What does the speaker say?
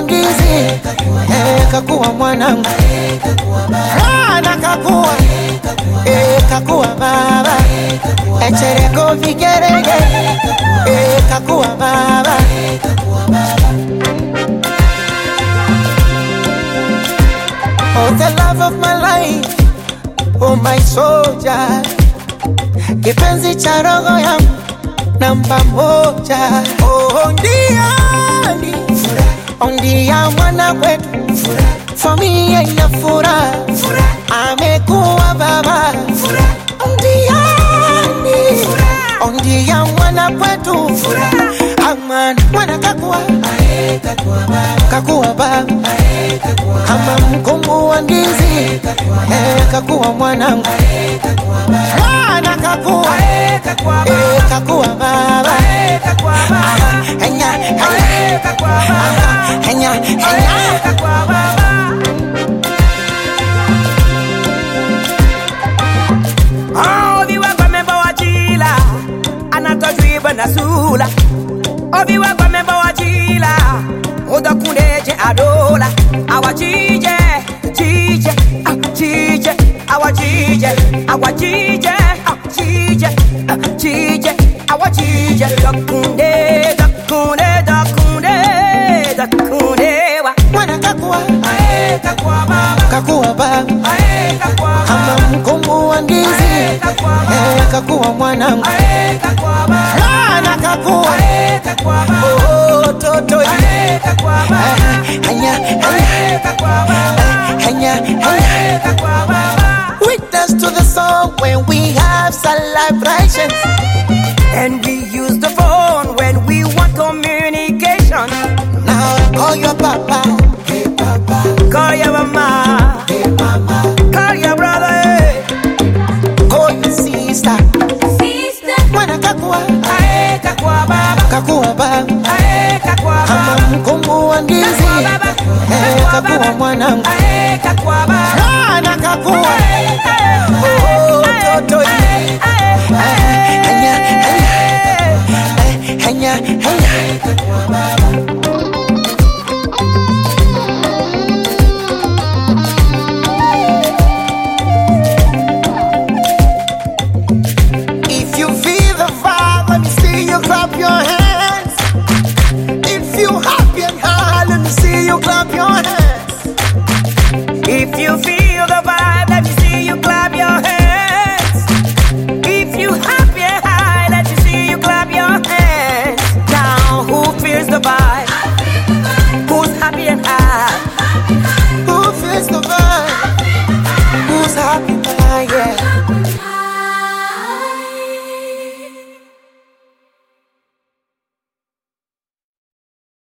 ndizi, kakuwa mwanangu, kakuwa, kakuwa baba, chereko vigerege, kakuwa baba. Oh, the love of my life, oh my soldier, kipenzi cha roho yangu namba moja. Oh, ndia mwana kwetu, familia ina furaha, amekuwa baba. Ndia mwana kwetu, amana mwana kakuwa, kakuwa baba, kama mkungu wa ndizi, kakuwa mwanangu, kakuwa, kakuwa baba, henya, henya, Nasula obiwa kwa memba wa jila oda kundeje adola awajije jije jije awajije awajije jije jije awajije dakunde dakunde dakunde dakunde wa mwana kakuwa, kakuwa baba, kakuwa baba, kakuwa kama mkungu wa ndizi, kakuwa mwanangu, kakuwa baba, kakuwa, oh toto, hanya, hanya, witness to the song when we have celebrations, and we use the phone when we want communication. Now call your papa, hey papa, call your mama, hey mama, call your brother, call your sister, mwana kakuwa, kakuwa baba, kakuwa baba, kakuwa kama mkungu wa ndizi, kakuwa mwanangu, kakuwa baba, kakuwa, oh toto, hanya, hanya, hanya, kakuwa baba. If you feel the vibe, let me see you clap your hands. If you happy and high, let me see you clap your hands.